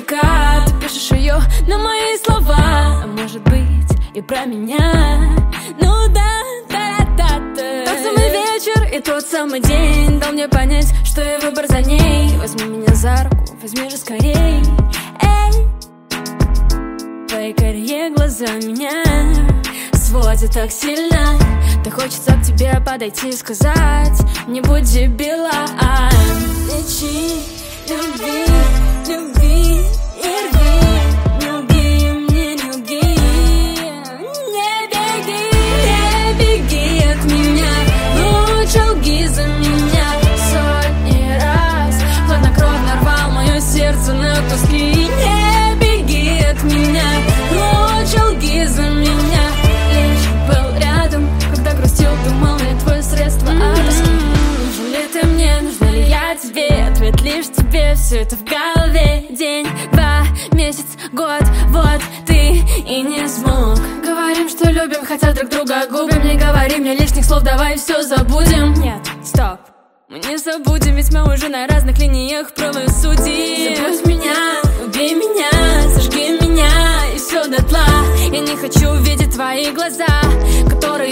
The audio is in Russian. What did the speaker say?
языка. Ты пишешь ее на мои слова, а может быть и про меня. Ну да, та-та-та. Тот самый вечер и тот самый день дал мне понять, что и выбор за ней. Возьми меня за руку, возьми же скорей. Эй, твои карие глаза меня сводят так сильно. Да хочется к тебе подойти и сказать: не будь дебилом. Лечи, люби, люби и рви. Не лги мне, не лги. Не беги от меня. Лучше лги за меня. Сотни раз хладнокровно рвал мое сердце на куски. Не беги от меня. Лучше лги за меня. Лишь был рядом, когда грустил, думал, я твое средство от тоски. Нужен ли ты мне, нужна ли я тебе? Ответ лишь тебе, все это в голове. День, два, месяц, год, вот ты и не смог. Говорим, что любим, хотя друг друга губим. Не говори мне лишних слов, давай все забудем. Нет, стоп, мы не забудем, ведь мы уже на разных линиях правосудия. Забудь меня, убей меня, зажги меня и все дотла. Я не хочу видеть твои глаза, которые